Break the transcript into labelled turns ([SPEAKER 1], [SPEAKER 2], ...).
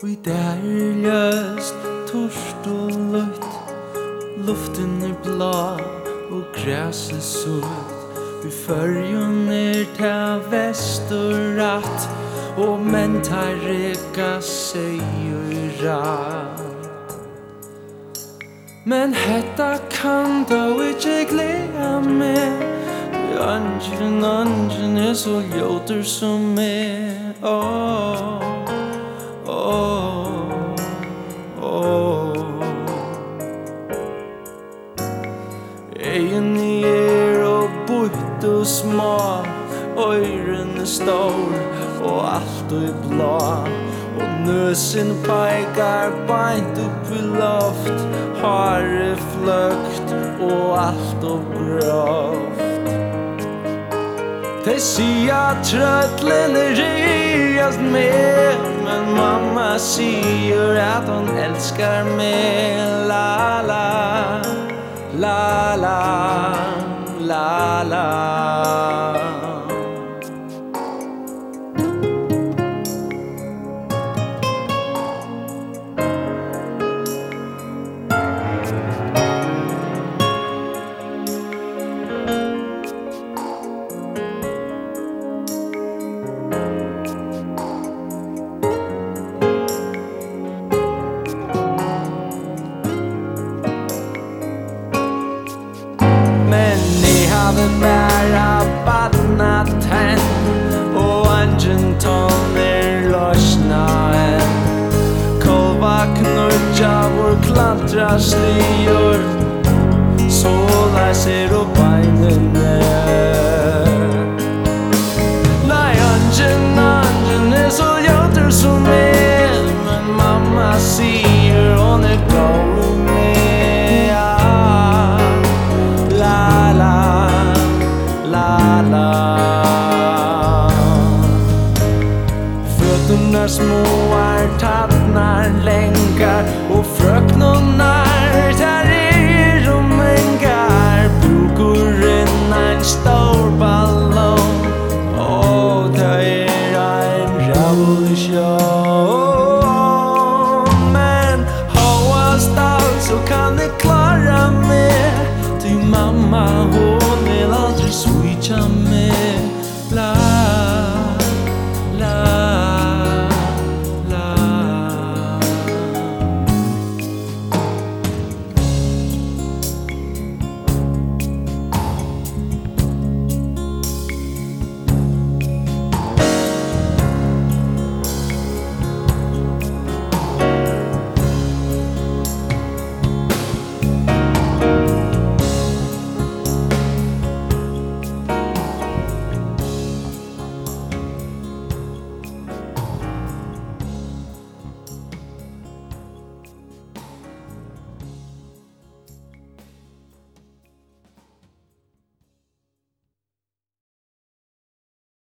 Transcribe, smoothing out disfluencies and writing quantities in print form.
[SPEAKER 1] Vi der ljøst, torst og løtt, luften blå og græset sutt. Vi førjun ta vestoratt, og menn tar reka seg rætt. Men hetta kan da ikkje gleda meg, Angelen så ljótur som meg. Egin og butt og små, øyrene stor og alt og blå, og nøsen peikar beint upp I loft, hare fløkt og alt og grovt. De sier trøtlen riast med, men mamma sier at hon elskar meg. La la, la la, la la. Bæra badnat hen, og angen toner løsna en. Kolva knurja vår klantra slior, sola ser opp beinene. Nei, angen så ljótur som en, men mamma sier hon god med. Fötterna små tattnar länkar, och fröknarna där och mengar. Bokuren en stad